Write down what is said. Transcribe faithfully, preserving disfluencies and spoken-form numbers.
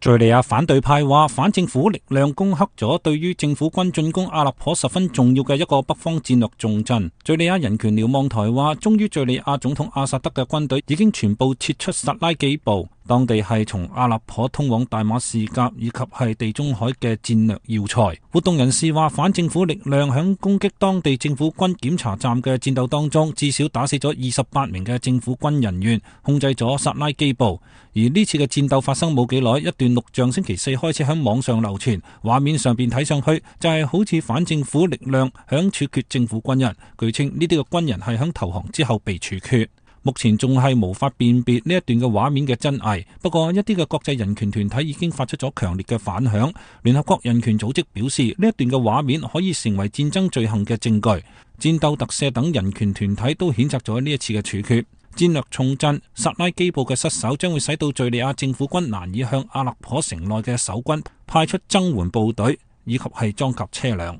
敘利亞反對派話，反政府力量攻克咗對於政府軍進攻阿勒頗十分重要嘅一個北方戰略重鎮。敘利亞人權瞭望台話，終於敘利亞總統阿薩德嘅軍隊已經全部撤出薩拉基布，當地係從阿勒頗通往大馬士革以及係地中海嘅戰略要塞。活動人士話，反政府力量響攻擊當地政府軍檢查站嘅戰鬥當中，至少打死咗二十八名嘅政府軍人員，控制咗薩拉基布。而呢次嘅戰鬥發生冇幾耐，一段錄像星期四開始喺網上流傳，畫面上邊睇上去就係好似反政府力量響處決政府軍人，據稱呢啲嘅軍人係響投降之後被處決。目前仲係無法辨別呢一段嘅畫面嘅真偽，不過一啲嘅國際人權團體已經發出咗強烈嘅反響。聯合國人權組織表示，呢一段嘅畫面可以成為戰爭罪行嘅證據。戰鬥特赦等人權團體都譴責咗呢一次嘅處決。戰略重鎮薩拉基布嘅失守將會使到敘利亞政府軍難以向阿勒頗城內嘅守軍派出增援部隊以及係裝甲車輛。